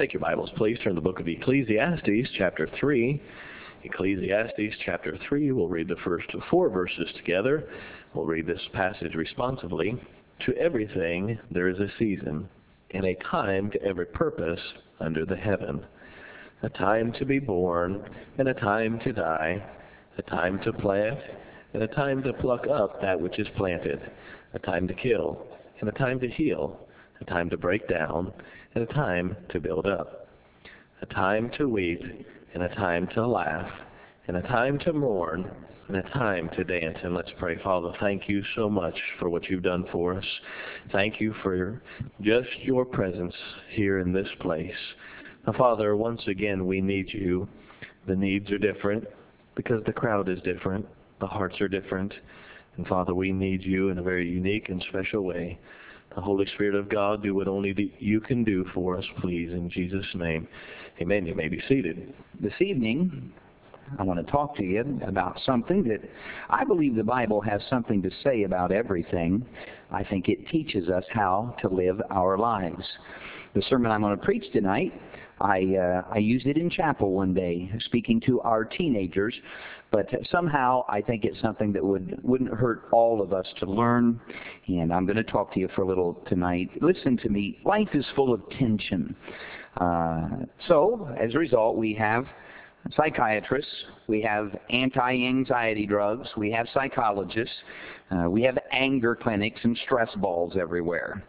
Take your Bibles, please. Turn to the book of Ecclesiastes, chapter 3. Ecclesiastes, chapter 3. We'll read the first 4 verses together. We'll read this passage responsively. To everything there is a season, and a time to every purpose under the heaven. A time to be born, and a time to die. A time to plant, and a time to pluck up that which is planted. A time to kill, and a time to heal. A time to break down, and a time to build up. A time to weep, and a time to laugh. And a time to mourn, and a time to dance. And let's pray. Father, thank you so much for what you've done for us. Thank you for just your presence here in this place. Now, Father, once again, we need you. The needs are different because the crowd is different. The hearts are different. And, Father, we need you in a very unique and special way. The Holy Spirit of God, do what only you can do for us, please, in Jesus' name. Amen. You may be seated. This evening, I want to talk to you about something that I believe the Bible has something to say about everything. I think it teaches us how to live our lives. The sermon I'm going to preach tonight, I used it in chapel one day, speaking to our teenagers, but somehow I think it's something that wouldn't hurt all of us to learn, and I'm going to talk to you for a little tonight. Listen to me. Life is full of tension. So, as a result, we have psychiatrists, we have anti-anxiety drugs, we have psychologists, we have anger clinics and stress balls everywhere.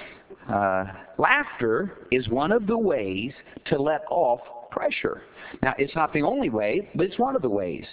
Laughter is one of the ways to let off pressure. Now, it's not the only way, but it's one of the ways.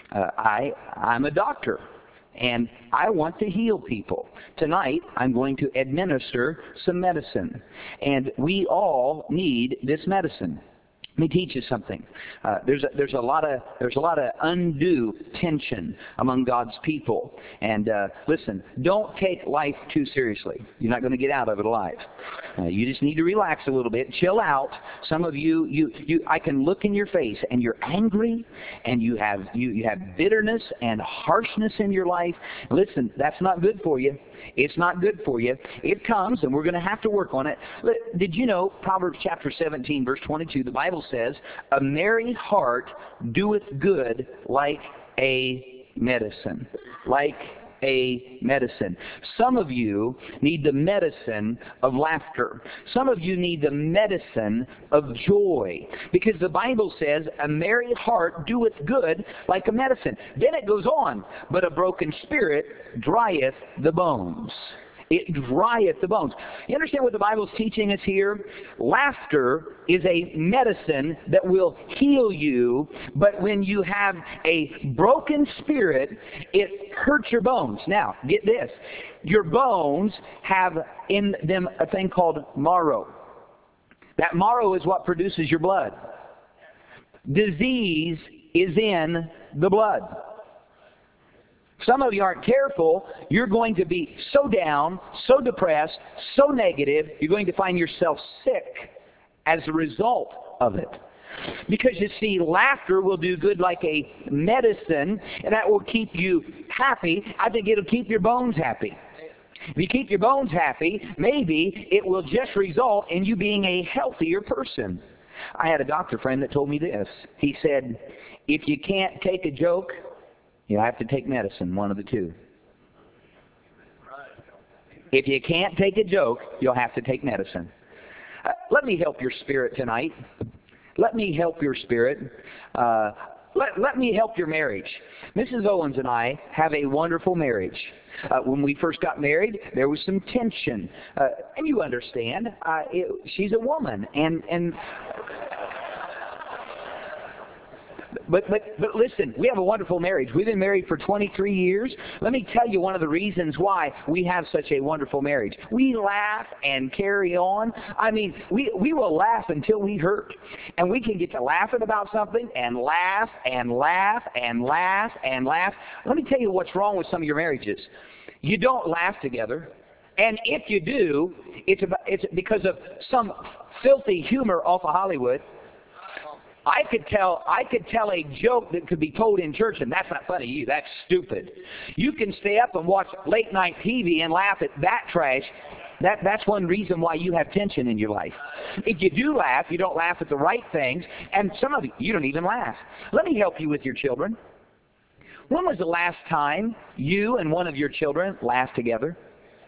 I'm a doctor, and I want to heal people. Tonight, I'm going to administer some medicine, and we all need this medicine. Let me teach you something. There's a lot of undue tension among God's people. And listen, don't take life too seriously. You're not going to get out of it alive. You just need to relax a little bit, chill out. Some of you, I can look in your face, and you're angry, and you have bitterness and harshness in your life. Listen, that's not good for you. It's not good for you. It comes, and we're going to have to work on it. Did you know, Proverbs chapter 17, verse 22, the Bible says, a merry heart doeth good like a medicine. Like a medicine. Some of you need the medicine of laughter. Some of you need the medicine of joy. Because the Bible says, a merry heart doeth good like a medicine. Then it goes on, but a broken spirit drieth the bones. It drieth the bones. You understand what the Bible's teaching us here? Laughter is a medicine that will heal you, but when you have a broken spirit, it hurts your bones. Now, get this. Your bones have in them a thing called marrow. That marrow is what produces your blood. Disease is in the blood. Some of you aren't careful, you're going to be so down, so depressed, so negative, you're going to find yourself sick as a result of it. Because you see, laughter will do good like a medicine, and that will keep you happy. I think it'll keep your bones happy. If you keep your bones happy, maybe it will just result in you being a healthier person. I had a doctor friend that told me this. He said, if you can't take a joke, you have to take medicine, one of the two. If you can't take a joke, you'll have to take medicine. Let me help your spirit tonight. Let me help your spirit. Let me help your marriage. Mrs. Owens and I have a wonderful marriage. When we first got married, there was some tension. And you understand, she's a woman. But listen, we have a wonderful marriage. We've been married for 23 years. Let me tell you one of the reasons why we have such a wonderful marriage. We laugh and carry on. I mean, we will laugh until we hurt. And we can get to laughing about something and laugh and laugh and laugh and laugh. Let me tell you what's wrong with some of your marriages. You don't laugh together. And if you do, it's because of some filthy humor off of Hollywood. I could tell a joke that could be told in church, and that's not funny to you. That's stupid. You can stay up and watch late night TV and laugh at that trash. That's one reason why you have tension in your life. If you do laugh, you don't laugh at the right things, and some of you don't even laugh. Let me help you with your children. When was the last time you and one of your children laughed together?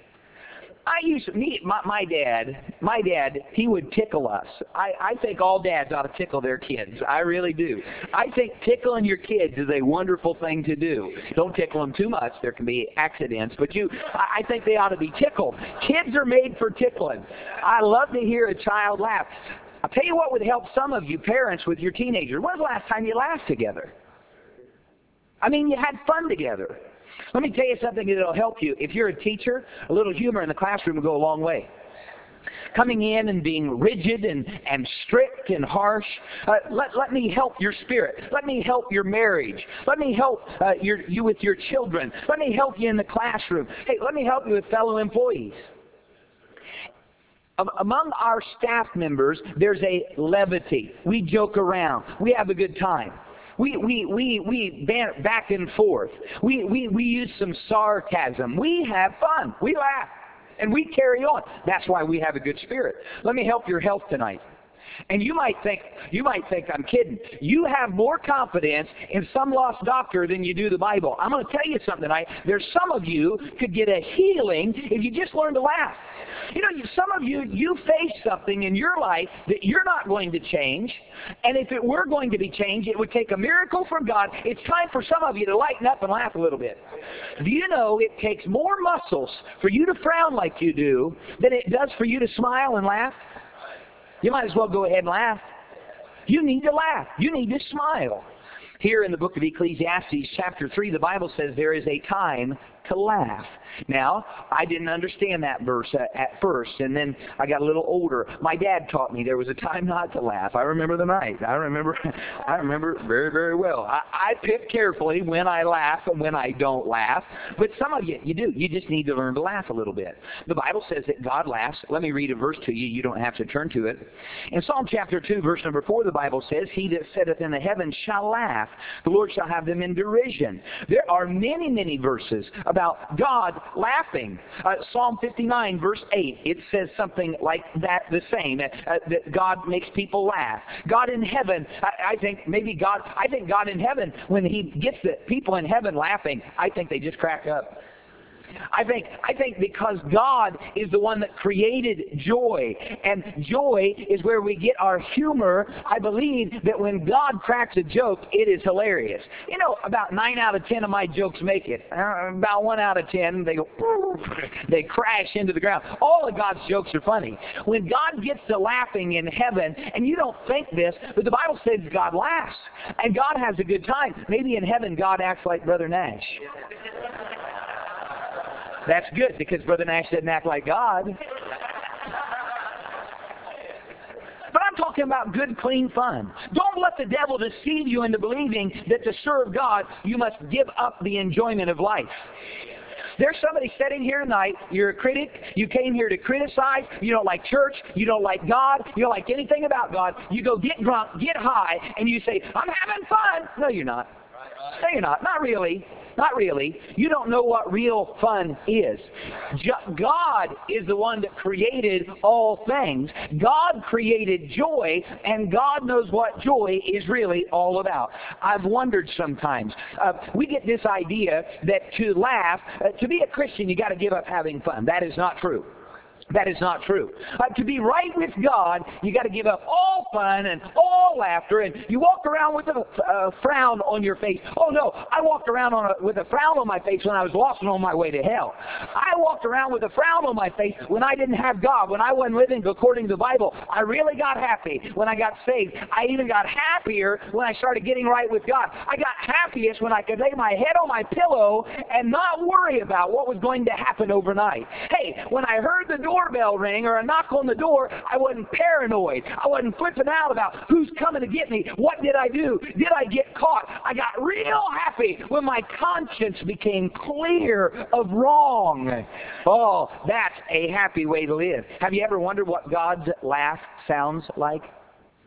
My dad, he would tickle us. I think all dads ought to tickle their kids. I really do. I think tickling your kids is a wonderful thing to do. Don't tickle them too much. There can be accidents. But I think they ought to be tickled. Kids are made for tickling. I love to hear a child laugh. I'll tell you what would help some of you parents with your teenagers. When was the last time you laughed together? I mean, you had fun together. Let me tell you something that will help you. If you're a teacher, a little humor in the classroom will go a long way. Coming in and being rigid and strict and harsh, let me help your spirit. Let me help your marriage. Let me help you with your children. Let me help you in the classroom. Hey, let me help you with fellow employees. Among our staff members, there's a levity. We joke around. We have a good time. We bant back and forth. We use some sarcasm. We have fun. We laugh. And we carry on. That's why we have a good spirit. Let me help your health tonight. And you might think I'm kidding. You have more confidence in some lost doctor than you do the Bible. I'm going to tell you something tonight. There's some of you could get a healing if you just learn to laugh. You know, some of you face something in your life that you're not going to change. And if it were going to be changed, it would take a miracle from God. It's time for some of you to lighten up and laugh a little bit. Do you know it takes more muscles for you to frown like you do than it does for you to smile and laugh? You might as well go ahead and laugh. You need to laugh. You need to smile. Here in the book of Ecclesiastes, chapter 3, the Bible says there is a time to laugh. Now, I didn't understand that verse at first, and then I got a little older. My dad taught me there was a time not to laugh. I remember the night. I remember very, very well. I pick carefully when I laugh and when I don't laugh, but some of you do. You just need to learn to laugh a little bit. The Bible says that God laughs. Let me read a verse to you. You don't have to turn to it. In Psalm chapter 2, verse number 4, the Bible says, "He that sitteth in the heavens shall laugh. The Lord shall have them in derision." There are many, many verses about God laughing. Psalm 59, verse 8, it says something like that, the same, that God makes people laugh. God in heaven, I think God in heaven, when He gets the people in heaven laughing, I think they just crack up. I think because God is the one that created joy, and joy is where we get our humor. I believe that when God cracks a joke, it is hilarious. You know, about 9 out of 10 of my jokes make it. About 1 out of 10, they go, they crash into the ground. All of God's jokes are funny. When God gets to laughing in heaven, and you don't think this, but the Bible says God laughs, and God has a good time. Maybe in heaven God acts like Brother Nash. That's good, because Brother Nash didn't act like God. But I'm talking about good, clean fun. Don't let the devil deceive you into believing that to serve God, you must give up the enjoyment of life. There's somebody sitting here tonight, you're a critic, you came here to criticize, you don't like church, you don't like God, you don't like anything about God. You go get drunk, get high, and you say, "I'm having fun." No, you're not. No, you're not. Not really. Not really. You don't know what real fun is. God is the one that created all things. God created joy, and God knows what joy is really all about. I've wondered sometimes. We get this idea that to laugh, to be a Christian, you got to give up having fun. That is not true. That is not true. To be right with God, you got to give up all fun and all laughter, and you walk around with a frown on your face. Oh no, I walked around with a frown on my face when I was lost and on my way to hell. I walked around with a frown on my face when I didn't have God, when I wasn't living according to the Bible. I really got happy when I got saved. I even got happier when I started getting right with God. I got happiest when I could lay my head on my pillow and not worry about what was going to happen overnight. Hey, when I heard the doorbell ring or a knock on the door, I wasn't paranoid. I wasn't flipping out about who's coming to get me. What did I do? Did I get caught? I got real happy when my conscience became clear of wrong. Oh, that's a happy way to live. Have you ever wondered what God's laugh sounds like?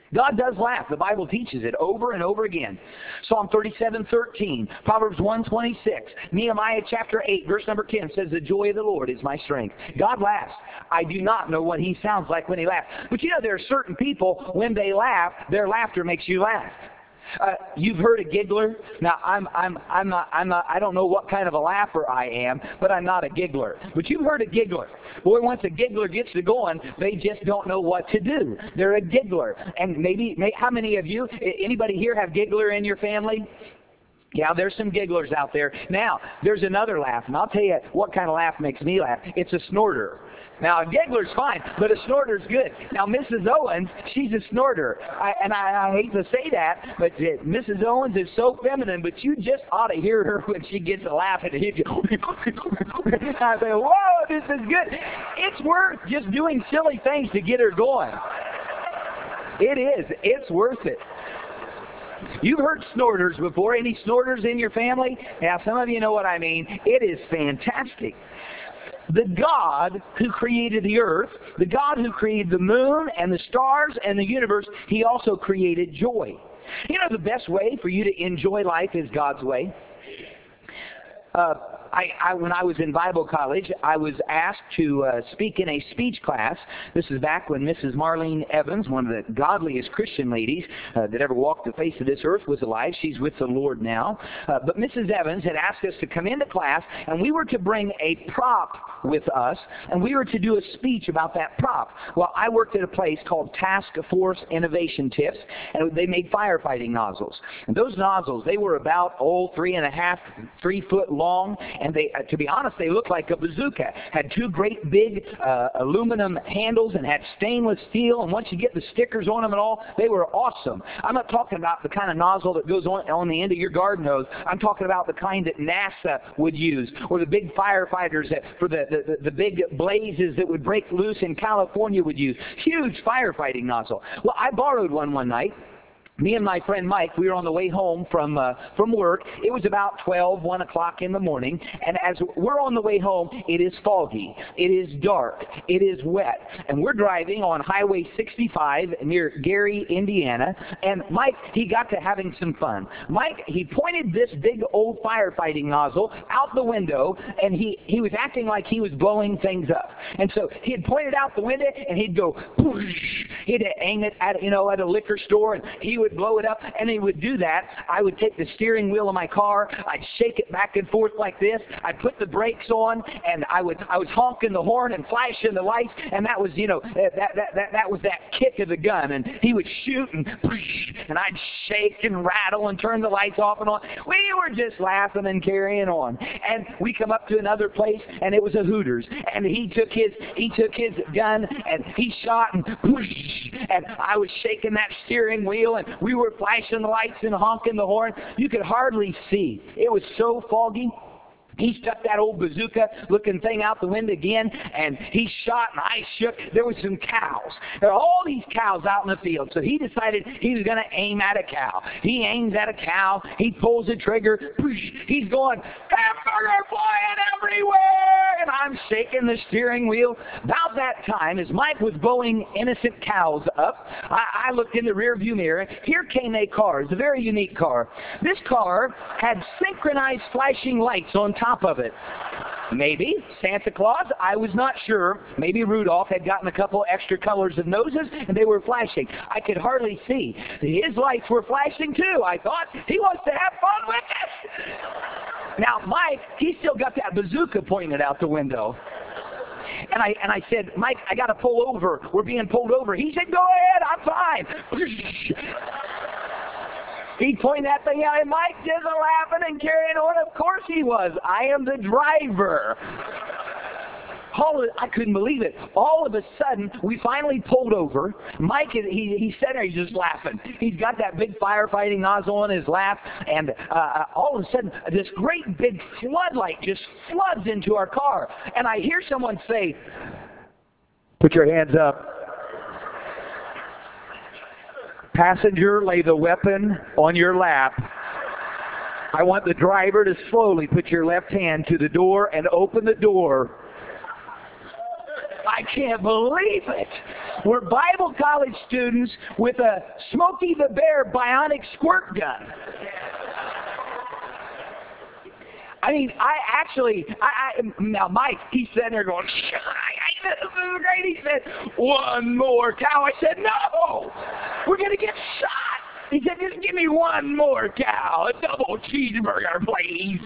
God does laugh. The Bible teaches it over and over again. Psalm 37:13, Proverbs 1:26, Nehemiah chapter 8, verse number 10 says, the joy of the Lord is my strength. God laughs. I do not know what He sounds like when He laughs. But you know, there are certain people, when they laugh, their laughter makes you laugh. You've heard a giggler. Now, I don't know what kind of a laugher I am, but I'm not a giggler. But you've heard a giggler. Boy, once a giggler gets to going, they just don't know what to do. They're a giggler. And how many of you, anybody here have giggler in your family? Yeah, there's some gigglers out there. Now, there's another laugh, and I'll tell you what kind of laugh makes me laugh. It's a snorter. Now, a giggler's fine, but a snorter's good. Now, Mrs. Owens, she's a snorter. I hate to say that, but Mrs. Owens is so feminine, but you just ought to hear her when she gets a laugh at it. I say, whoa, this is good. It's worth just doing silly things to get her going. It is. It's worth it. You've heard snorters before. Any snorters in your family? Yeah, some of you know what I mean. It is fantastic. The God who created the earth, the God who created the moon and the stars and the universe, He also created joy. You know, the best way for you to enjoy life is God's way. When I was in Bible college, I was asked to speak in a speech class. This is back when Mrs. Marlene Evans, one of the godliest Christian ladies that ever walked the face of this earth, was alive. She's with the Lord now. But Mrs. Evans had asked us to come into class, and we were to bring a prop with us, and we were to do a speech about that prop. Well, I worked at a place called Task Force Innovation Tips, and they made firefighting nozzles. And those nozzles, they were about 3 foot long, and they, to be honest, they looked like a bazooka. Had two great big aluminum handles and had stainless steel, and once you get the stickers on them and all, they were awesome. I'm not talking about the kind of nozzle that goes on the end of your garden hose. I'm talking about the kind that NASA would use, or the big firefighters that for the big blazes that would break loose in California would use. Huge firefighting nozzle. Well, I borrowed one night. Me and my friend Mike, we were on the way home from work. It was about 1 o'clock in the morning, and as we're on the way home, it is foggy, it is dark, it is wet, and we're driving on Highway 65 near Gary, Indiana, and Mike, he got to having some fun. Mike, he pointed this big old firefighting nozzle out the window, and he was acting like he was blowing things up. And so he had pointed out the window, and he'd go, whoosh. He'd aim it at a liquor store, and he would blow it up, and he would do that. I would take the steering wheel of my car, I'd shake it back and forth like this, I'd put the brakes on, and I was honking the horn and flashing the lights, and that was, that was that kick of the gun, and he would shoot, and I'd shake and rattle and turn the lights off and on. We were just laughing and carrying on. And we come up to another place, and it was a Hooters, and he took his gun, and he shot, and I was shaking that steering wheel, and we were flashing the lights and honking the horn. You could hardly see. It was so foggy. He stuck that old bazooka-looking thing out the window again, and he shot, and I shook. There were some cows. There were all these cows out in the field, so he decided he was going to aim at a cow. He aims at a cow. He pulls the trigger. He's going, hamburger flying everywhere, and I'm shaking the steering wheel. About that time, as Mike was blowing innocent cows up, I looked in the rearview mirror. Here came a car. It's a very unique car. This car had synchronized flashing lights on top of it. Maybe Santa Claus, I was not sure. Maybe Rudolph had gotten a couple extra colors of noses, and they were flashing. I could hardly see. His lights were flashing too. I thought, he wants to have fun with it. Now, Mike, he still got that bazooka pointed out the window. And I said, Mike, I got to pull over. We're being pulled over. He said, go ahead, I'm fine. He pointed that thing out, and Mike just laughing and carrying on. Of course he was. I am the driver. I couldn't believe it. All of a sudden, we finally pulled over. Mike, he's sitting there, he's just laughing. He's got that big firefighting nozzle on his lap, and all of a sudden, this great big floodlight just floods into our car. And I hear someone say, put your hands up. Passenger, lay the weapon on your lap. I want the driver to slowly put your left hand to the door and open the door. I can't believe it. were Bible college students with a Smokey the Bear bionic squirt gun. I mean, now Mike, he's sitting there going, this is great. He said, one more cow. I said, no, we're going to get shot. He said, just give me one more cow, a double cheeseburger, please.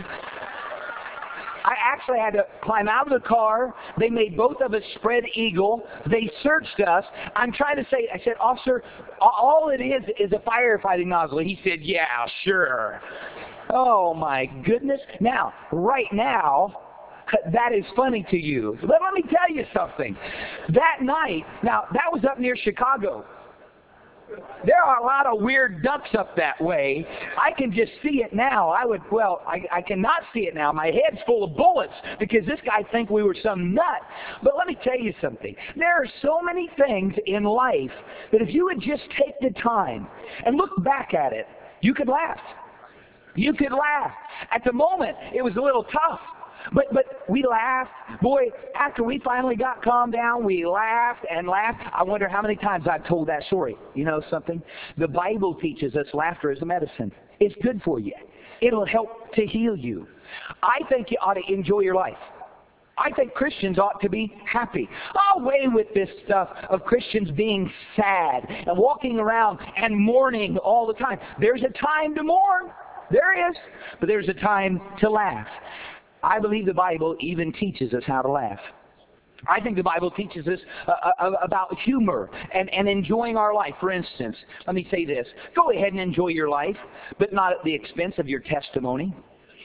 I actually had to climb out of the car. They made both of us spread eagle. They searched us. I'm trying to say, I said, officer, all it is a firefighting nozzle. He said, yeah, sure. Oh, my goodness. Now, right now, that is funny to you. But let me tell you something. That night, now, that was up near Chicago. There are a lot of weird ducks up that way. I can just see it now. I cannot see it now. My head's full of bullets because this guy think we were some nut. But let me tell you something. There are so many things in life that if you would just take the time and look back at it, you could laugh. You could laugh. At the moment, it was a little tough. But we laughed. Boy, after we finally got calmed down, we laughed and laughed. I wonder how many times I've told that story. You know something? The Bible teaches us laughter is a medicine. It's good for you. It'll help to heal you. I think you ought to enjoy your life. I think Christians ought to be happy. Away with this stuff of Christians being sad and walking around and mourning all the time. There's a time to mourn. There is. But there's a time to laugh. I believe the Bible even teaches us how to laugh. I think the Bible teaches us about humor and enjoying our life. For instance, let me say this. Go ahead and enjoy your life, but not at the expense of your testimony.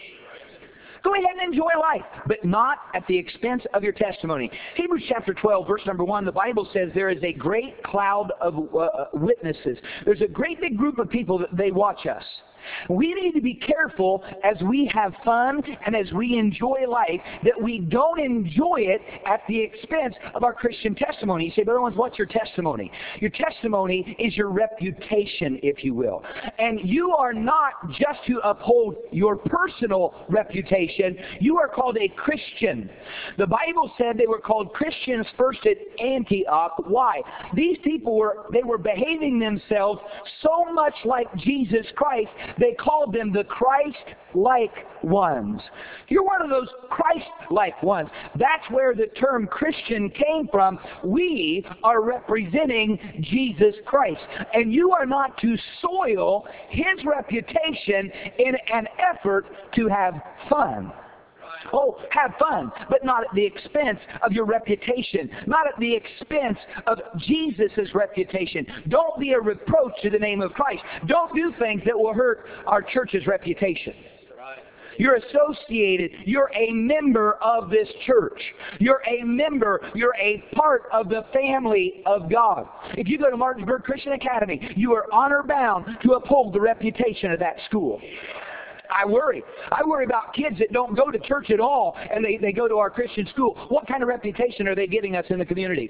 Go ahead and enjoy life, but not at the expense of your testimony. Hebrews chapter 12, verse number 1, the Bible says there is a great cloud of witnesses. There's a great big group of people that they watch us. We need to be careful as we have fun and as we enjoy life that we don't enjoy it at the expense of our Christian testimony. You say, Brother Owens, what's your testimony? Your testimony is your reputation, if you will. And you are not just to uphold your personal reputation. You are called a Christian. The Bible said they were called Christians first at Antioch. Why? These people were behaving themselves so much like Jesus Christ. They called them the Christ-like ones. You're one of those Christ-like ones. That's where the term Christian came from. We are representing Jesus Christ. And you are not to soil His reputation in an effort to have fun. Oh, have fun, but not at the expense of your reputation, not at the expense of Jesus' reputation. Don't be a reproach to the name of Christ. Don't do things that will hurt our church's reputation. You're associated. You're a member of this church. You're a member. You're a part of the family of God. If you go to Martinsburg Christian Academy, you are honor bound to uphold the reputation of that school. I worry. I worry about kids that don't go to church at all and they go to our Christian school. What kind of reputation are they getting us in the community?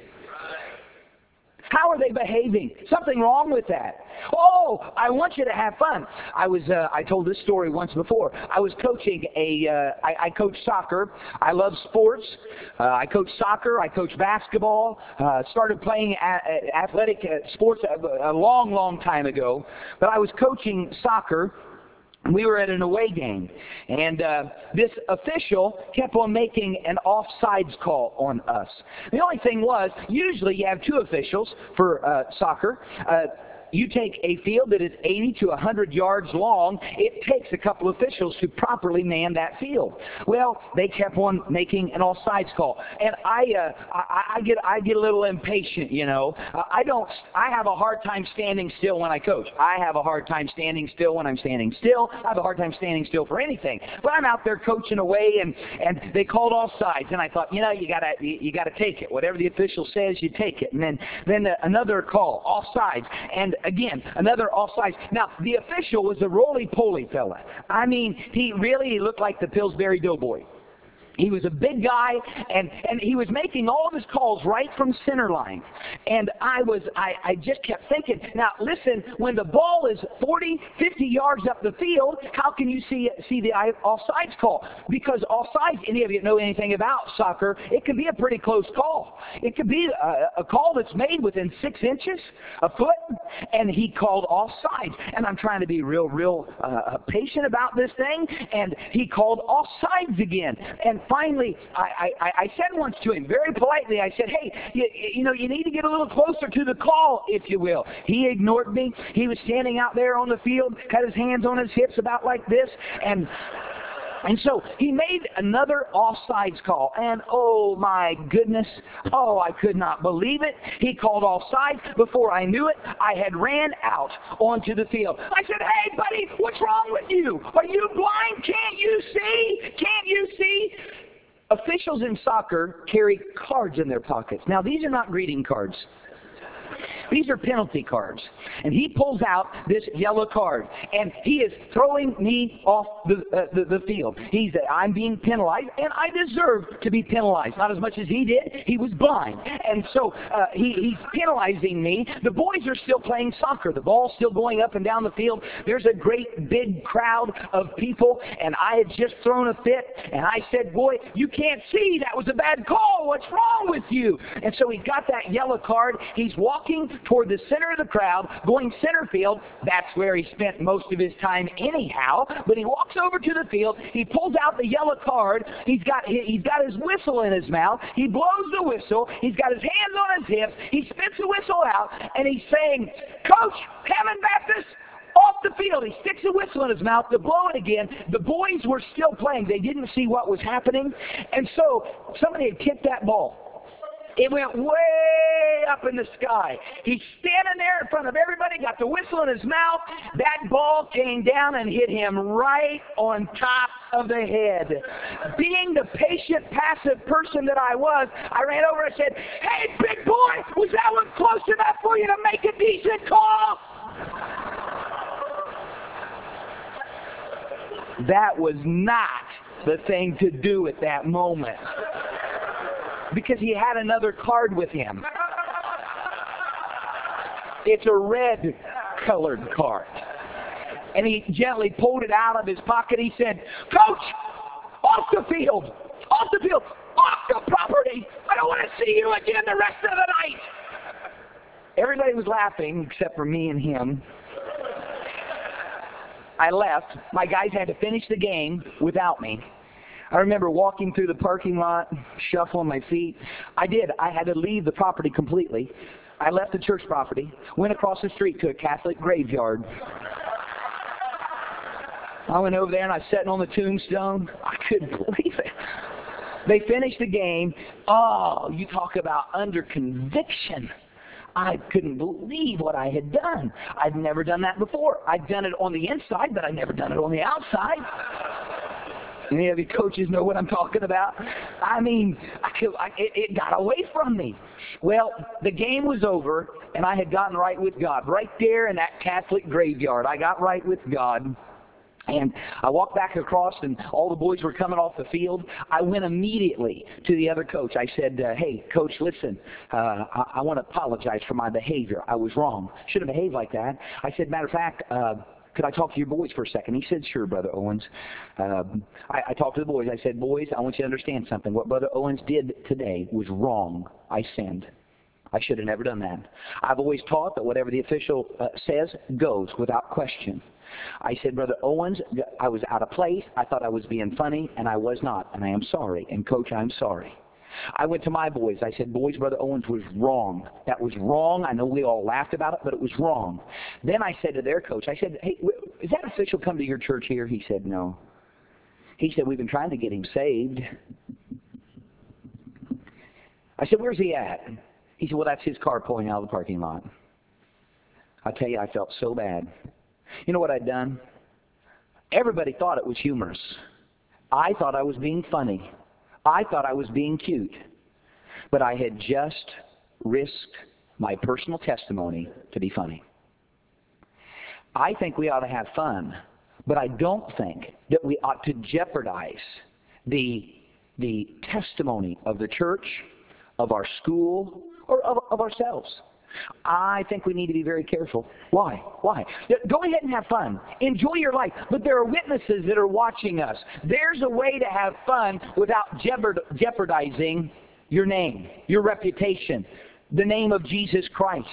How are they behaving? Something wrong with that. Oh, I want you to have fun. I told this story once before. I was coaching I coach soccer. I love sports. I coach soccer. I coach basketball. Started playing athletic sports a long, long time ago. But I was coaching soccer. We were at an away game, and this official kept on making an offsides call on us. The only thing was, usually you have two officials for soccer. You take a field that is 80 to 100 yards long, it takes a couple officials to properly man that field. Well, they kept on making an offsides call, and I get a little impatient, you know. I have a hard time standing still when I coach. I have a hard time standing still when I'm standing still. I have a hard time standing still for anything. But I'm out there coaching away, and they called offsides, and I thought, you know, you gotta take it. Whatever the official says, you take it. And then another call, offsides, and again, another offsides. Now, the official was a roly-poly fella. I mean, he really looked like the Pillsbury Doughboy. He was a big guy, and he was making all of his calls right from center line. And I just kept thinking, now listen, when the ball is 40, 50 yards up the field, how can you see the offsides call? Because offsides, any of you know anything about soccer, it can be a pretty close call. It could be a call that's made within 6 inches, a foot, and he called offsides. And I'm trying to be real patient about this thing, and he called offsides again. And finally, I said once to him, very politely, I said, hey, you need to get a little closer to the call, if you will. He ignored me. He was standing out there on the field, had his hands on his hips about like this, and so he made another offsides call, and oh my goodness, I could not believe it. He called offsides. Before I knew it, I had ran out onto the field. I said, hey buddy, what's wrong with you? Are you blind? Can't you see? Can't you see? Officials in soccer carry cards in their pockets. Now these are not greeting cards. These are penalty cards. And he pulls out this yellow card, and he is throwing me off the field. I'm being penalized, and I deserve to be penalized. Not as much as he did. He was blind. And so he's penalizing me. The boys are still playing soccer. The ball's still going up and down the field. There's a great big crowd of people, and I had just thrown a fit, and I said, boy, you can't see. That was a bad call. What's wrong with you? And so he got that yellow card. He's walking toward the center of the crowd, going center field. That's where he spent most of his time anyhow. But he walks over to the field. He pulls out the yellow card. He's got his whistle in his mouth. He blows the whistle. He's got his hands on his hips. He spits the whistle out, and he's saying, Coach, Hammond Baptist, off the field. He sticks a whistle in his mouth to blow it again. The boys were still playing. They didn't see what was happening. And so somebody had kicked that ball. It went way up in the sky. He's standing there in front of everybody, got the whistle in his mouth. That ball came down and hit him right on top of the head. Being the patient, passive person that I was, I ran over and said, hey, big boy, was that one close enough for you to make a decent call? That was not the thing to do at that moment. Because he had another card with him. It's a red colored card. And he gently pulled it out of his pocket. He said, Coach, off the field, off the field, off the property. I don't want to see you again the rest of the night. Everybody was laughing except for me and him. I left. My guys had to finish the game without me. I remember walking through the parking lot, shuffling my feet. I had to leave the property completely. I left the church property, went across the street to a Catholic graveyard. I went over there and I was sitting on the tombstone. I couldn't believe it. They finished the game. Oh, you talk about under conviction. I couldn't believe what I had done. I'd never done that before. I'd done it on the inside, but I'd never done it on the outside. Any of you coaches know what I'm talking about? I mean, it got away from me. Well, the game was over, and I had gotten right with God. Right there in that Catholic graveyard, I got right with God. And I walked back across, and all the boys were coming off the field. I went immediately to the other coach. I said, hey, Coach, listen, I want to apologize for my behavior. I was wrong. Should have behaved like that. I said, matter of fact, could I talk to your boys for a second? He said, sure, Brother Owens. I talked to the boys. I said, boys, I want you to understand something. What Brother Owens did today was wrong. I sinned. I should have never done that. I've always taught that whatever the official says goes without question. I said, Brother Owens, I was out of place. I thought I was being funny, and I was not. And I am sorry. And Coach, I'm sorry. I went to my boys. I said, boys, Brother Owens was wrong. That was wrong. I know we all laughed about it, but it was wrong. Then I said to their coach, I said, hey, is that official come to your church here? He said, no. He said, we've been trying to get him saved. I said, where's he at? He said, well, that's his car pulling out of the parking lot. I tell you, I felt so bad. You know what I'd done? Everybody thought it was humorous. I thought I was being funny. I thought I was being cute. But I had just risked my personal testimony to be funny. I think we ought to have fun, but I don't think that we ought to jeopardize the the testimony of the church, of our school, or of ourselves. I think we need to be very careful. Why? Why? Go ahead and have fun. Enjoy your life. But there are witnesses that are watching us. There's a way to have fun without jeopardizing your name, your reputation, the name of Jesus Christ.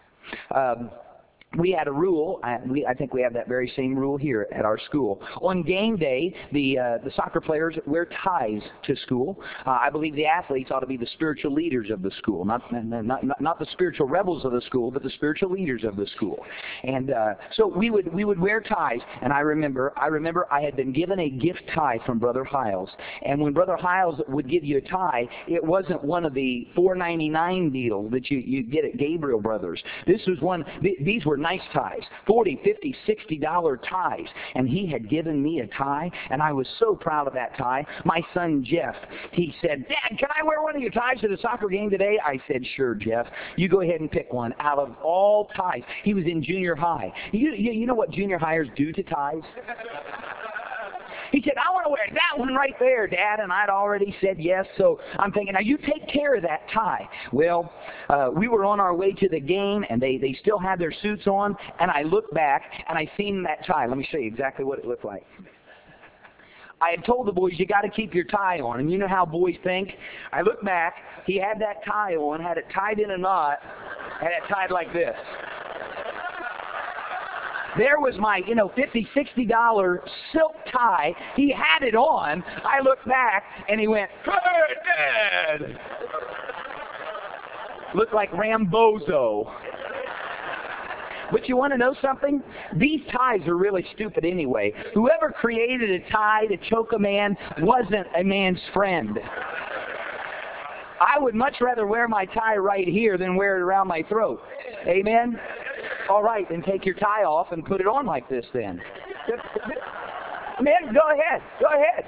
We had a rule. I think we have that very same rule here at our school. On game day, the soccer players wear ties to school. I believe the athletes ought to be the spiritual leaders of the school, not the spiritual rebels of the school, but the spiritual leaders of the school. And so we would wear ties. And I remember I had been given a gift tie from Brother Hiles. And when Brother Hiles would give you a tie, it wasn't one of the $4.99 deals that you get at Gabriel Brothers. This was one. These were nice ties, $40, $50, $60 ties. And he had given me a tie, and I was so proud of that tie. My son Jeff, he said, "Dad, can I wear one of your ties to the soccer game today?" I said, "Sure, Jeff. You go ahead and pick one." Out of all ties, he was in junior high. You know what junior hires do to ties? He said, "I want to wear that one right there, Dad." And I'd already said yes. So I'm thinking, now you take care of that tie. Well, we were on our way to the game, and they still had their suits on. And I looked back, and I seen that tie. Let me show you exactly what it looked like. I had told the boys, you got to keep your tie on. And you know how boys think. I looked back. He had that tie on, had it tied in a knot, had it tied like this. There was my, $50, $60 silk tie. He had it on. I looked back, and he went, "Hey, Dad!" Looked like Rambozo. But you want to know something? These ties are really stupid anyway. Whoever created a tie to choke a man wasn't a man's friend. I would much rather wear my tie right here than wear it around my throat. Amen? All right, then take your tie off and put it on like this then. Man, go ahead. Go ahead.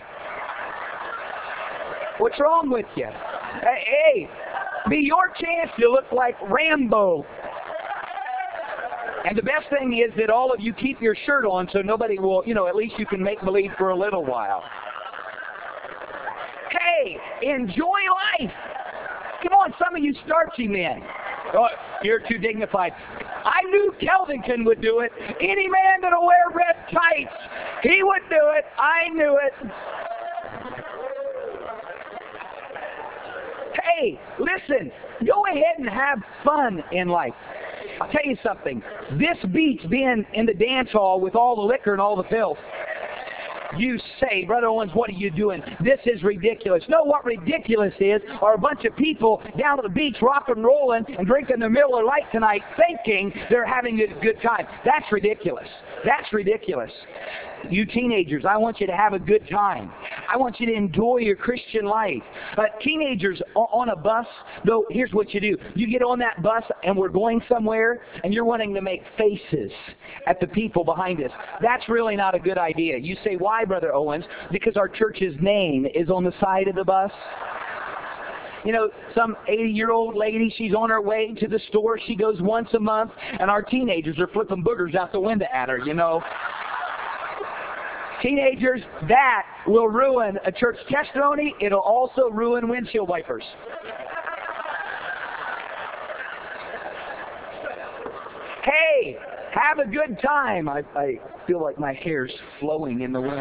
What's wrong with you? Hey, be your chance to look like Rambo. And the best thing is that all of you keep your shirt on so nobody will, at least you can make believe for a little while. Hey, enjoy life. Come on, some of you starchy men. Oh, you're too dignified. I knew Kelvington would do it. Any man that'll wear red tights, he would do it. I knew it. Hey, listen, go ahead and have fun in life. I'll tell you something. This beats being in the dance hall with all the liquor and all the filth. You say, "Brother Owens, what are you doing? This is ridiculous." No, what ridiculous is are a bunch of people down at the beach rock and rolling and drinking their Miller Lite tonight thinking they're having a good time. That's ridiculous. That's ridiculous. You teenagers, I want you to have a good time. I want you to enjoy your Christian life. Teenagers on a bus, though, here's what you do. You get on that bus and we're going somewhere and you're wanting to make faces at the people behind us. That's really not a good idea. You say, "Why, Brother Owens?" Because our church's name is on the side of the bus. Some 80-year-old lady, she's on her way to the store. She goes once a month, and our teenagers are flipping boogers out the window at her, Teenagers, that will ruin a church testimony. It'll also ruin windshield wipers. Hey, have a good time. I feel like my hair's flowing in the wind.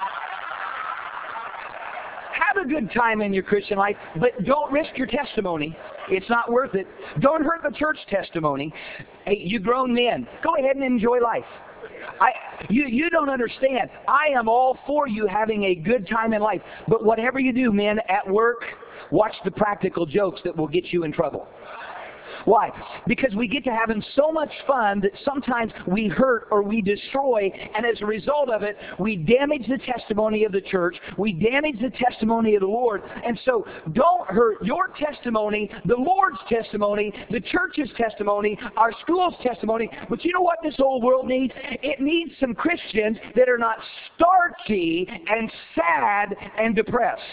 Have a good time in your Christian life, but don't risk your testimony. It's not worth it. Don't hurt the church testimony. Hey, you grown men, go ahead and enjoy life. You don't understand. I am all for you having a good time in life. But whatever you do, men, at work, watch the practical jokes that will get you in trouble. Why? Because we get to having so much fun that sometimes we hurt or we destroy, and as a result of it, we damage the testimony of the church, we damage the testimony of the Lord, and so don't hurt your testimony, the Lord's testimony, the church's testimony, our school's testimony. But you know what this whole world needs? It needs some Christians that are not starchy and sad and depressed.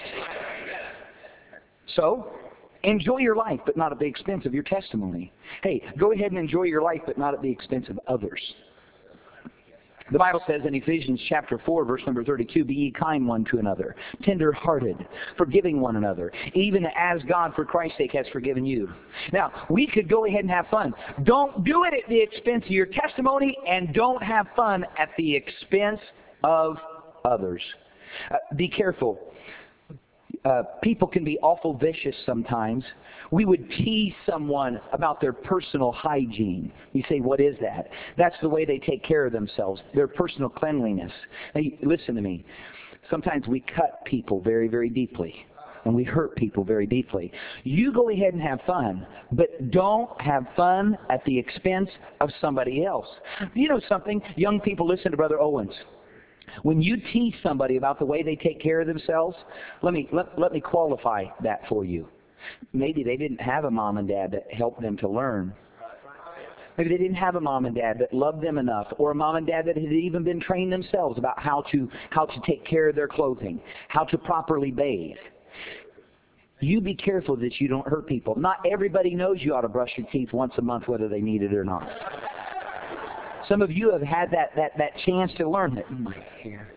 So, enjoy your life, but not at the expense of your testimony. Hey, go ahead and enjoy your life, but not at the expense of others. The Bible says in Ephesians chapter 4, verse number 32, be ye kind one to another, tender-hearted, forgiving one another, even as God for Christ's sake has forgiven you. Now, we could go ahead and have fun. Don't do it at the expense of your testimony, and don't have fun at the expense of others. Be careful. People can be awful vicious sometimes. We would tease someone about their personal hygiene. You say, what is that? That's the way they take care of themselves, their personal cleanliness. Now, listen to me. Sometimes we cut people very, very deeply, and we hurt people very deeply. You go ahead and have fun, but don't have fun at the expense of somebody else. You know something? Young people, listen to Brother Owens. When you tease somebody about the way they take care of themselves, let me qualify that for you. Maybe they didn't have a mom and dad that helped them to learn. Maybe they didn't have a mom and dad that loved them enough, or a mom and dad that had even been trained themselves about how to take care of their clothing, how to properly bathe. You be careful that you don't hurt people. Not everybody knows you ought to brush your teeth once a month whether they need it or not. Some of you have had that chance to learn that. My hair.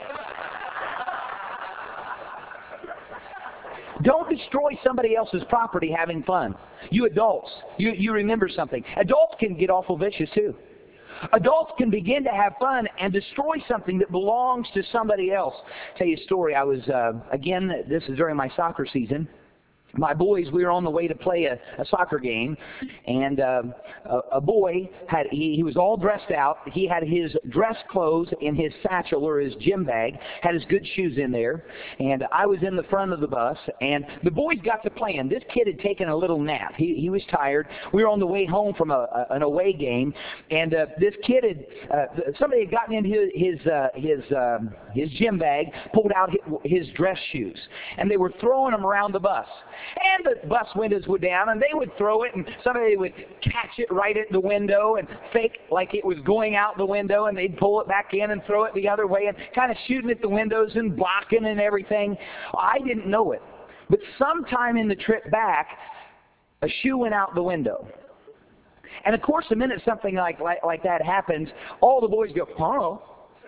Don't destroy somebody else's property having fun. You adults, you remember something. Adults can get awful vicious too. Adults can begin to have fun and destroy something that belongs to somebody else. I'll tell you a story. I was, again, this is during my soccer season. My boys, we were on the way to play a soccer game, and a boy, he was all dressed out. He had his dress clothes in his satchel or his gym bag, had his good shoes in there, and I was in the front of the bus, and the boys got to playing. This kid had taken a little nap. He was tired. We were on the way home from an away game, and this kid somebody had gotten into his gym bag, pulled out his dress shoes, and they were throwing them around the bus. And the bus windows were down, and they would throw it, and somebody would catch it right at the window and fake like it was going out the window, and they'd pull it back in and throw it the other way, and kind of shooting at the windows and blocking and everything. I didn't know it. But sometime in the trip back, a shoe went out the window. And of course, the minute something like that happens, all the boys go, "Huh?"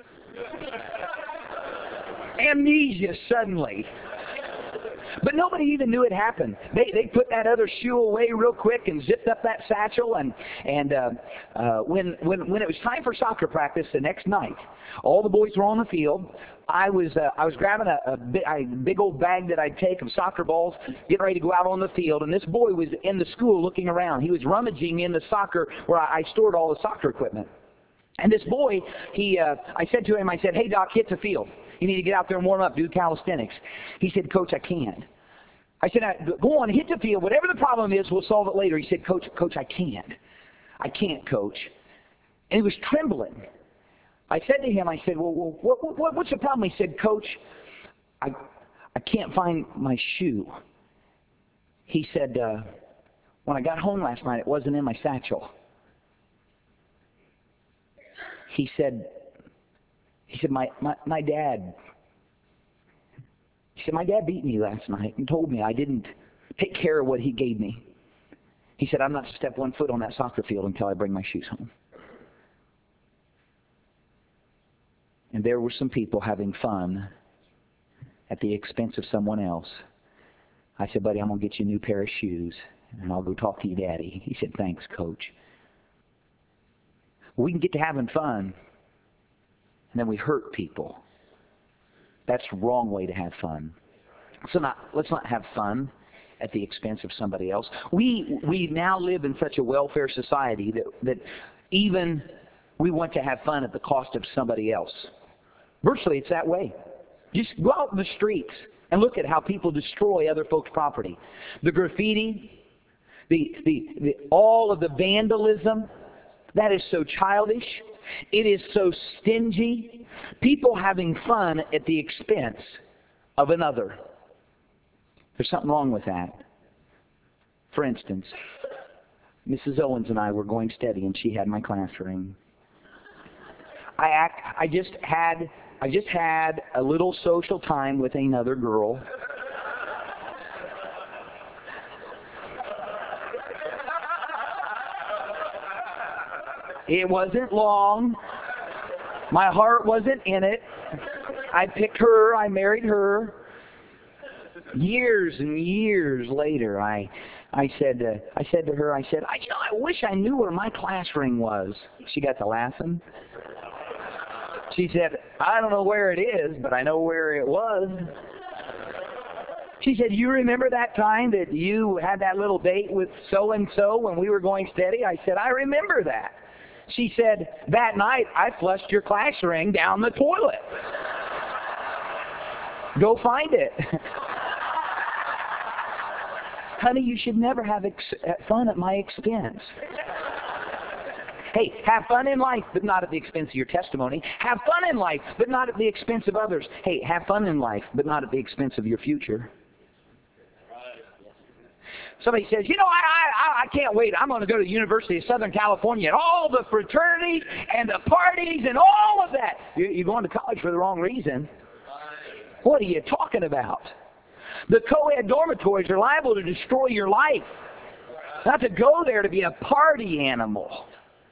Amnesia suddenly. But nobody even knew it happened. They put that other shoe away real quick and zipped up that satchel. And when it was time for soccer practice the next night, all the boys were on the field. I was grabbing a big old bag that I'd take of soccer balls, getting ready to go out on the field. And this boy was in the school looking around. He was rummaging in the soccer where I stored all the soccer equipment. And this boy, I said to him, I said, "Hey, Doc, hit the field. You need to get out there and warm up, do calisthenics." He said, "Coach, I can't." I said, "Go on, hit the field. Whatever the problem is, we'll solve it later." He said, Coach, I can't. I can't, Coach." And he was trembling. I said to him, I said, "Well, what's the problem?" He said, "Coach, I can't find my shoe." He said, "When I got home last night, it wasn't in my satchel." He said, my dad, he said, "My dad beat me last night and told me I didn't take care of what he gave me." He said, "I'm not to step one foot on that soccer field until I bring my shoes home." And there were some people having fun at the expense of someone else. I said, "Buddy, I'm going to get you a new pair of shoes, and I'll go talk to your daddy." He said, "Thanks, Coach." We can get to having fun, and then we hurt people. That's the wrong way to have fun. So let's not have fun at the expense of somebody else. We now live in such a welfare society that even we want to have fun at the cost of somebody else. Virtually, it's that way. Just go out in the streets and look at how people destroy other folks' property. The graffiti, all of the vandalism, that is so childish. It is so stingy. People having fun at the expense of another. There's something wrong with that. For instance, Mrs. Owens and I were going steady, and she had my class ring. I just had a little social time with another girl. It wasn't long. My heart wasn't in it. I picked her. I married her. Years and years later, I said to her, I wish I knew where my class ring was. She got to laughing. She said, I don't know where it is, but I know where it was. She said, you remember that time that you had that little date with so-and-so when we were going steady? I said, I remember that. She said, that night I flushed your class ring down the toilet. Go find it. Honey, you should never have fun at my expense. Hey, have fun in life, but not at the expense of your testimony. Have fun in life, but not at the expense of others. Hey, have fun in life, but not at the expense of your future. Somebody says, I can't wait. I'm going to go to the University of Southern California and all the fraternities and the parties and all of that. You're going to college for the wrong reason. What are you talking about? The co-ed dormitories are liable to destroy your life. Not to go there to be a party animal.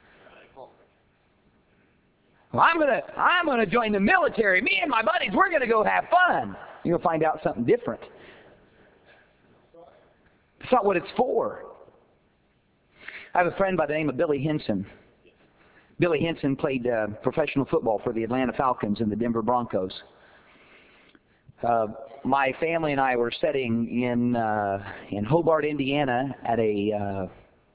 Well, I'm gonna join the military. Me and my buddies, we're gonna go have fun. You're gonna find out something different. It's not what it's for. I have a friend by the name of Billy Henson. Billy Henson played professional football for the Atlanta Falcons and the Denver Broncos. My family and I were sitting in Hobart, Indiana, at a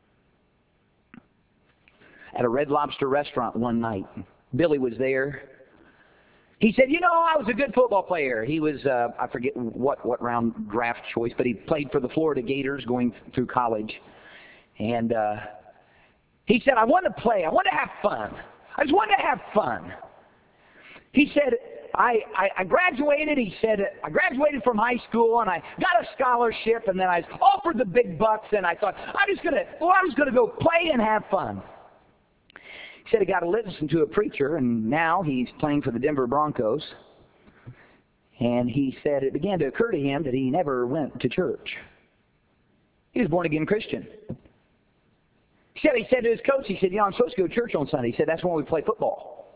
Red Lobster restaurant one night. Billy was there. He said, I was a good football player. He was, I forget what round draft choice, but he played for the Florida Gators going through college. And he said, I want to play. I want to have fun. I just want to have fun. He said, I graduated. He said, I graduated from high school and I got a scholarship and then I was offered the big bucks and I thought, I'm just going to go play and have fun. He said he got to listen to a preacher, and now he's playing for the Denver Broncos. And he said it began to occur to him that he never went to church. He was a born-again Christian. He said to his coach, he said, I'm supposed to go to church on Sunday. He said, that's when we play football.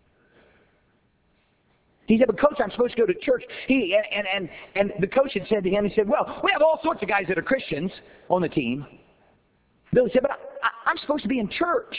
He said, but coach, I'm supposed to go to church. And the coach had said to him, he said, well, we have all sorts of guys that are Christians on the team. Billy said, but I'm supposed to be in church.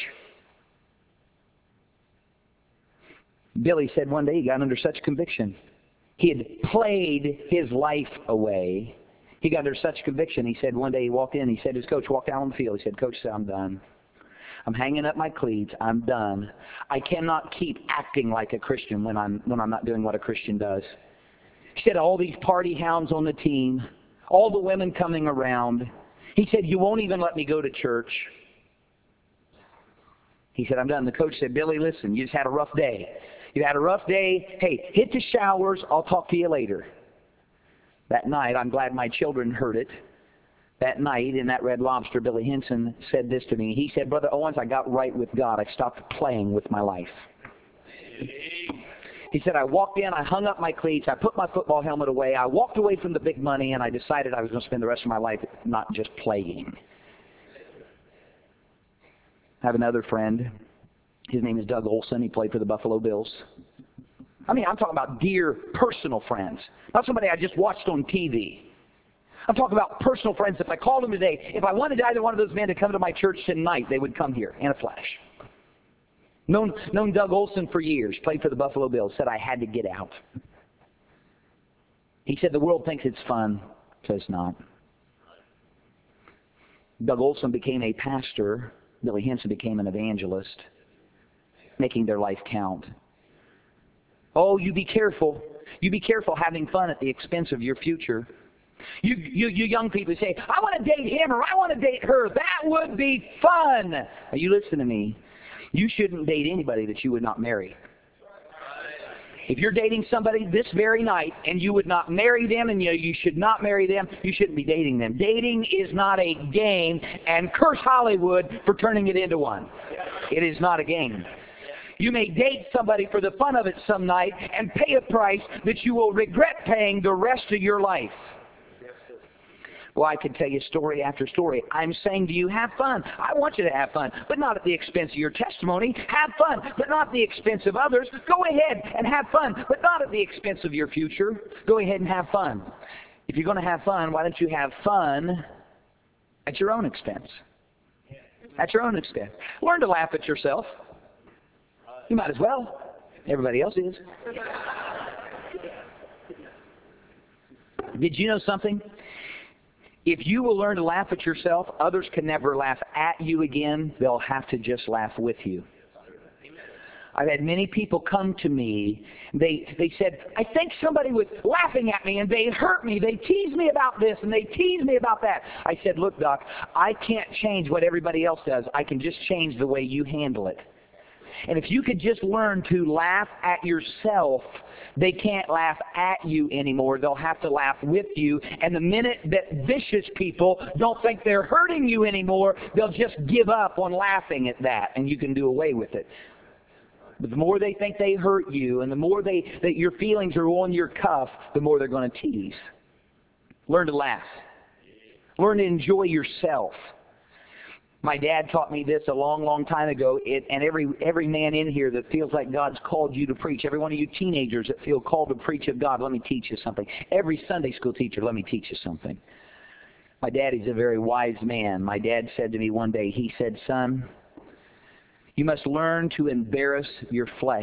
Billy said one day he got under such conviction. He had played his life away. He got under such conviction. He said one day he walked in. He said his coach walked out on the field. He said, Coach, I'm done. I'm hanging up my cleats. I'm done. I cannot keep acting like a Christian when I'm not doing what a Christian does. He said all these party hounds on the team, all the women coming around. He said, you won't even let me go to church. He said, I'm done. The coach said, Billy, listen, you just had a rough day. You had a rough day. Hey, hit the showers. I'll talk to you later. That night, I'm glad my children heard it. That night in that Red Lobster, Billy Henson said this to me. He said, Brother Owens, I got right with God. I stopped playing with my life. He said, I walked in, I hung up my cleats, I put my football helmet away, I walked away from the big money, and I decided I was going to spend the rest of my life not just playing. I have another friend. His name is Doug Olson. He played for the Buffalo Bills. I'm talking about dear personal friends. Not somebody I just watched on TV. I'm talking about personal friends. If I called them today, if I wanted either one of those men to come to my church tonight, they would come here in a flash. Known Doug Olson for years. Played for the Buffalo Bills. Said I had to get out. He said the world thinks it's fun. So it's not. Doug Olson became a pastor. Billy Henson became an evangelist, making their life count. Oh, you be careful. You be careful having fun at the expense of your future. You young people say, I want to date him or I want to date her. That would be fun. Now, you listen to me. You shouldn't date anybody that you would not marry. If you're dating somebody this very night and you would not marry them and you should not marry them, you shouldn't be dating them. Dating is not a game, and curse Hollywood for turning it into one. It is not a game. You may date somebody for the fun of it some night and pay a price that you will regret paying the rest of your life. Well, I could tell you story after story. I'm saying to you, have fun. I want you to have fun, but not at the expense of your testimony. Have fun, but not at the expense of others. Go ahead and have fun, but not at the expense of your future. Go ahead and have fun. If you're going to have fun, why don't you have fun at your own expense? At your own expense. Learn to laugh at yourself. You might as well. Everybody else is. Did you know something? If you will learn to laugh at yourself, others can never laugh at you again. They'll have to just laugh with you. I've had many people come to me. They said, I think somebody was laughing at me and they hurt me. They teased me about this and they teased me about that. I said, look, Doc, I can't change what everybody else does. I can just change the way you handle it. And if you could just learn to laugh at yourself, they can't laugh at you anymore. They'll have to laugh with you. And the minute that vicious people don't think they're hurting you anymore, they'll just give up on laughing at that, and you can do away with it. But the more they think they hurt you, and the more that your feelings are on your cuff, the more they're going to tease. Learn to laugh. Learn to enjoy yourself. My dad taught me this a long, long time ago, and every man in here that feels like God's called you to preach, every one of you teenagers that feel called to preach of God, let me teach you something. Every Sunday school teacher, let me teach you something. My daddy's a very wise man. My dad said to me one day, he said, son, you must learn to embarrass your flesh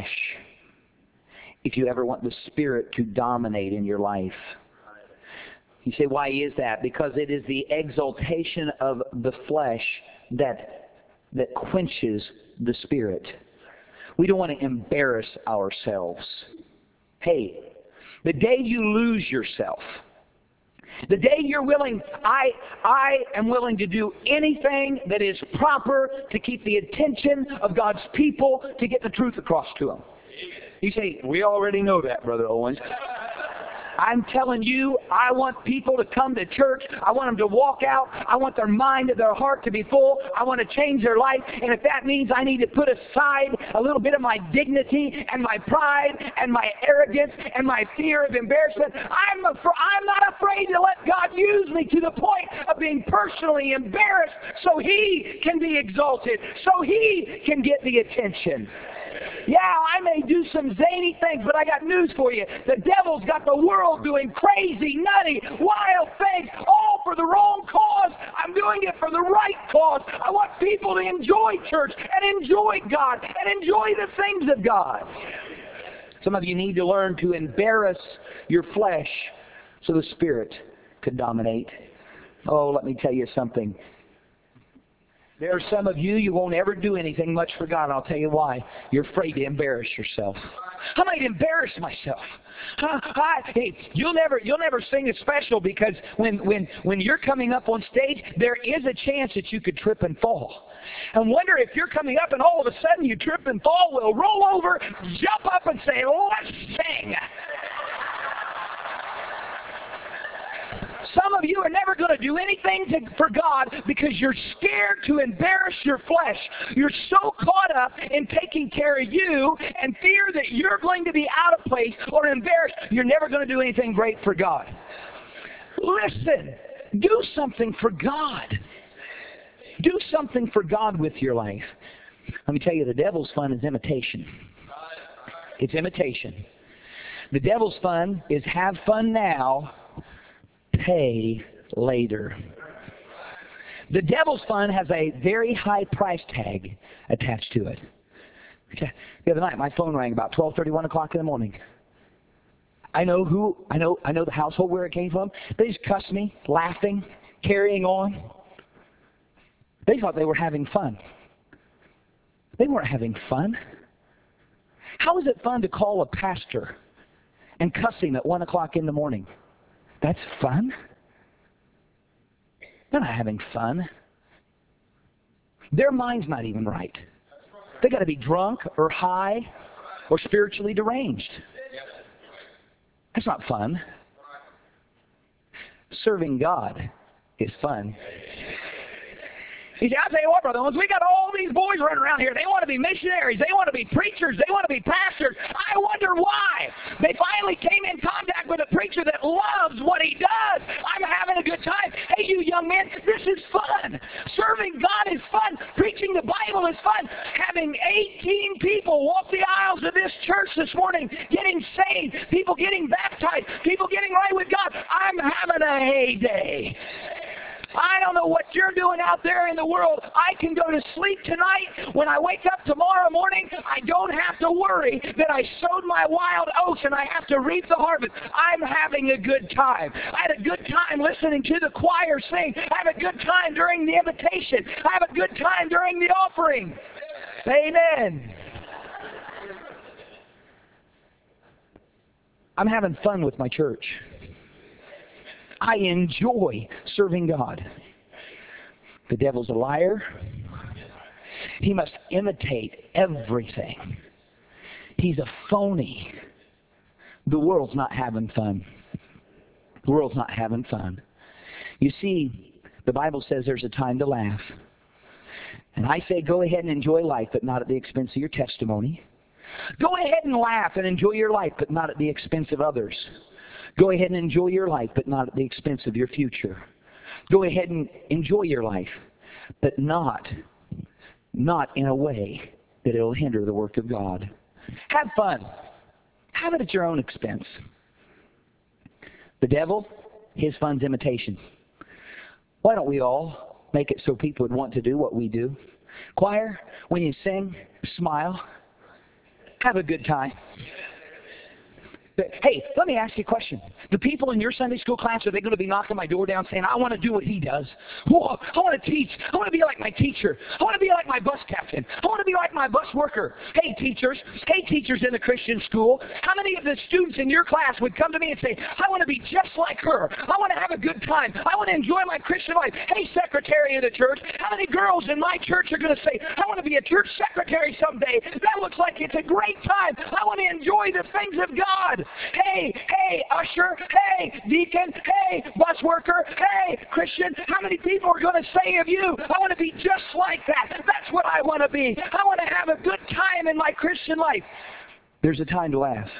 if you ever want the Spirit to dominate in your life. You say, why is that? Because it is the exaltation of the flesh that quenches the Spirit. We don't want to embarrass ourselves. Hey, the day you lose yourself, the day you're willing, I am willing to do anything that is proper to keep the attention of God's people to get the truth across to them. You say, we already know that, Brother Owens. I'm telling you, I want people to come to church. I want them to walk out. I want their mind and their heart to be full. I want to change their life. And if that means I need to put aside a little bit of my dignity and my pride and my arrogance and my fear of embarrassment, I'm not afraid to let God use me to the point of being personally embarrassed so He can be exalted, so He can get the attention. Yeah, I may do some zany things, but I got news for you. The devil's got the world doing crazy, nutty, wild things, all for the wrong cause. I'm doing it for the right cause. I want people to enjoy church and enjoy God and enjoy the things of God. Some of you need to learn to embarrass your flesh so the Spirit could dominate. Oh, let me tell you something. There are some of you won't ever do anything much for God. I'll tell you why. You're afraid to embarrass yourself. I might embarrass myself. Hey, you'll never sing a special because when you're coming up on stage, there is a chance that you could trip and fall. And wonder if you're coming up and all of a sudden you trip and fall, will roll over, jump up and say, let's sing. Some of you are never going to do anything for God because you're scared to embarrass your flesh. You're so caught up in taking care of you and fear that you're going to be out of place or embarrassed, you're never going to do anything great for God. Listen, do something for God. Do something for God with your life. Let me tell you, the devil's fun is imitation. It's imitation. The devil's fun is have fun now, pay later. The devil's fun has a very high price tag attached to it. The other night, my phone rang about 12:30, 1 o'clock in the morning. I know the household where it came from. They just cussed me, laughing, carrying on. They thought they were having fun. They weren't having fun. How is it fun to call a pastor and cuss him at 1 o'clock in the morning? That's fun? They're not having fun. Their mind's not even right. They got to be drunk or high or spiritually deranged. That's not fun. Serving God is fun. He said, I'll tell you what, Brother Owens, we got all these boys running around here. They want to be missionaries. They want to be preachers. They want to be pastors. I wonder why. They finally came in contact with a preacher that loves what he does. I'm having a good time. Hey, you young men, this is fun. Serving God is fun. Preaching the Bible is fun. Having 18 people walk the aisles of this church this morning, getting saved, people getting baptized, people getting right with God. I'm having a heyday. I don't know what you're doing out there in the world. I can go to sleep tonight. When I wake up tomorrow morning, I don't have to worry that I sowed my wild oats and I have to reap the harvest. I'm having a good time. I had a good time listening to the choir sing. I have a good time during the invitation. I have a good time during the offering. Amen. I'm having fun with my church. I enjoy serving God. The devil's a liar. He must imitate everything. He's a phony. The world's not having fun. The world's not having fun. You see, the Bible says there's a time to laugh. And I say go ahead and enjoy life, but not at the expense of your testimony. Go ahead and laugh and enjoy your life, but not at the expense of others. Go ahead and enjoy your life, but not at the expense of your future. Go ahead and enjoy your life, but not in a way that it will hinder the work of God. Have fun. Have it at your own expense. The devil, his fun's imitation. Why don't we all make it so people would want to do what we do? Choir, when you sing, smile. Have a good time. Hey, let me ask you a question. The people in your Sunday school class, are they going to be knocking my door down saying, I want to do what he does? Whoa, I want to teach. I want to be like my teacher. I want to be like my bus captain. I want to be like my bus worker. Hey, teachers in the Christian school, how many of the students in your class would come to me and say, I want to be just like her. I want to have a good time. I want to enjoy my Christian life. Hey, secretary of the church, how many girls in my church are going to say, I want to be a church secretary someday. That looks like it's a great time. I want to enjoy the things of God. Hey, usher, hey, deacon, hey, bus worker, hey, Christian, how many people are going to say of you, I want to be just like that. That's what I want to be. I want to have a good time in my Christian life. There's a time to laugh.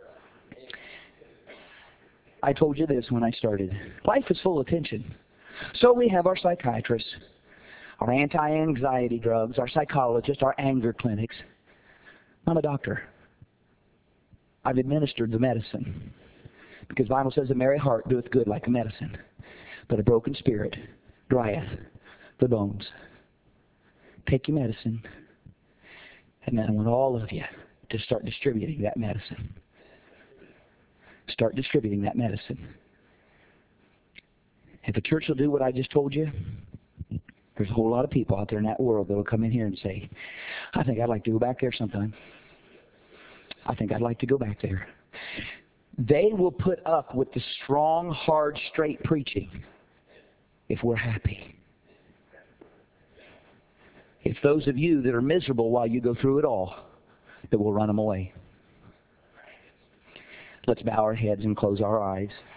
I told you this when I started. Life is full of tension. So we have our psychiatrists, our anti-anxiety drugs, our psychologists, our anger clinics. I'm a doctor. I've administered the medicine. Because the Bible says a merry heart doeth good like a medicine, but a broken spirit drieth the bones. Take your medicine, and then I want all of you to start distributing that medicine. Start distributing that medicine. If a church will do what I just told you, there's a whole lot of people out there in that world that will come in here and say, I think I'd like to go back there sometime. I think I'd like to go back there. They will put up with the strong, hard, straight preaching if we're happy. It's those of you that are miserable while you go through it all that will run them away. Let's bow our heads and close our eyes.